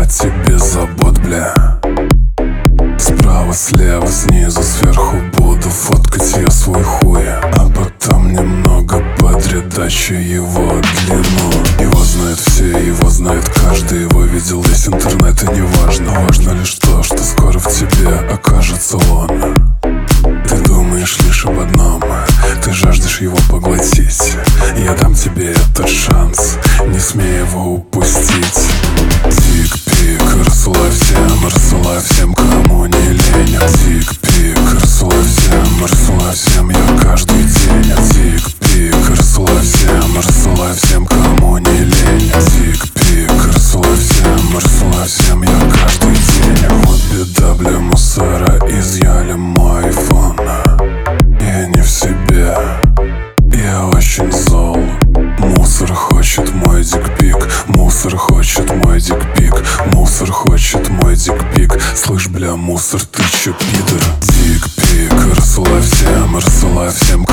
о тебе забот, бля. Справа, слева, снизу, сверху буду фоткать я свой хуй, а потом немного подредачу его длину. Его знают все, его знает каждый, его видел весь интернет, и не важно. Важно лишь то, что скоро в тебе окажется он. Ты думаешь лишь об одном, ты жаждешь его поглотить. Я дам тебе этот шанс, не смей его упустить. Тик-пик, рассылай всем, кому не лень. Тик-пик, рассылай всем, я каждый день. Тик-пик, рассылай всем, кому не лень. Тик-пик, рассылай всем, я каждый день. Вот беда, бля, мусора изъяли мой айфон. Я не в себе, я очень зол. Мусор хочет мой дикпик, мусор хочет мой дикпик, мусор хочет мой дикпик. Слышь, бля, мусор, ты чё, пидор? Дикпик, рассылай всем,